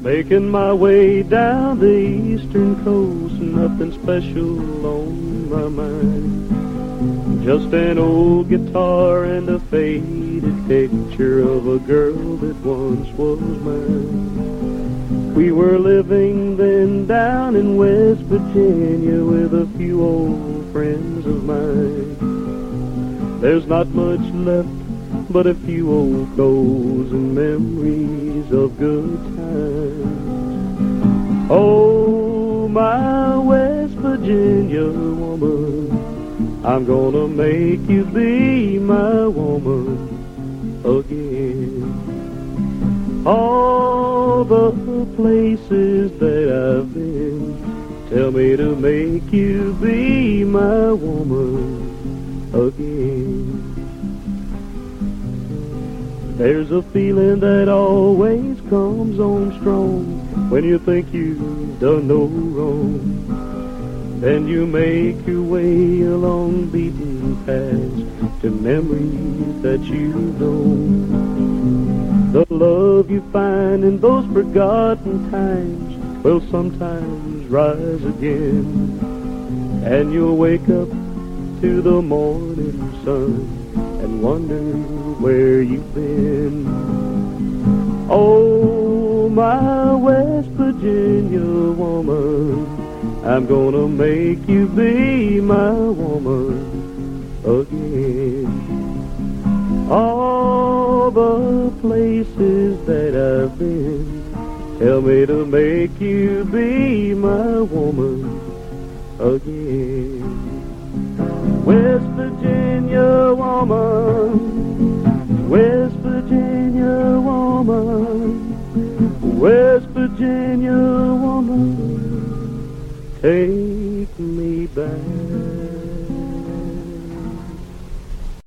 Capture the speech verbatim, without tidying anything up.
Making my way down the eastern coast, nothing special on my mind. Just an old guitar and a faded picture of a girl that once was mine. We were living then down in West Virginia with a few old friends of mine. There's not much left but a few old goals and memories of good times. Oh, my West Virginia woman, I'm gonna make you be my woman again. All the places that I've been tell me to make you be my woman again. There's a feeling that always comes on strong when you think you've done no wrong. Then you make your way along beaten paths to memories that you've known. The love you find in those forgotten times will sometimes rise again, and you'll wake up to the morning sun and wonder where you've been. Oh, my West Virginia woman, I'm gonna make you be my woman again. All the places that I've been tell me to make you be my woman again. West Virginia woman, West Virginia woman, West Virginia woman, take me back.